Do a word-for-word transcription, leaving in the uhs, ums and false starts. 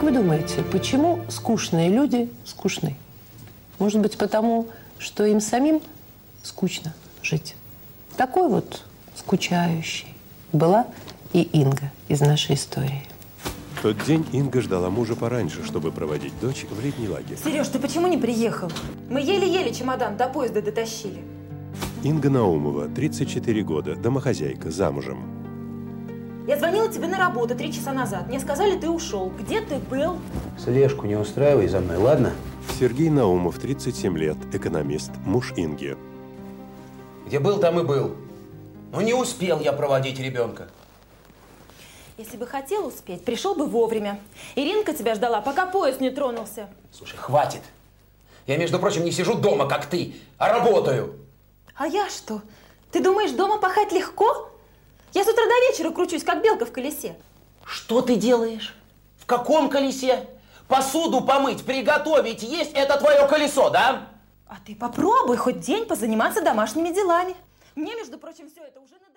вы думаете, почему скучные люди скучны? Может быть, потому, что им самим скучно жить. Такой вот скучающей была и Инга из нашей истории. В тот день Инга ждала мужа пораньше, чтобы проводить дочь в летний лагерь. Сереж, ты почему не приехал? Мы еле-еле чемодан до поезда дотащили. Инга Наумова, тридцать четыре года, домохозяйка, замужем. Я звонила тебе на работу три часа назад. Мне сказали, ты ушел. Где ты был? Слежку не устраивай за мной, ладно? Сергей Наумов, тридцать семь лет, экономист, муж Инги. Где был, там и был. Но не успел я проводить ребенка. Если бы хотел успеть, пришел бы вовремя. Иринка тебя ждала, пока поезд не тронулся. Слушай, хватит. Я, между прочим, не сижу дома, как ты, а работаю. А я что? Ты думаешь, дома пахать легко? Я с утра до вечера кручусь, как белка в колесе. Что ты делаешь? В каком колесе? Посуду помыть, приготовить, есть – это твое колесо, да? А ты попробуй хоть день позаниматься домашними делами. Мне, между прочим, все это уже надоело.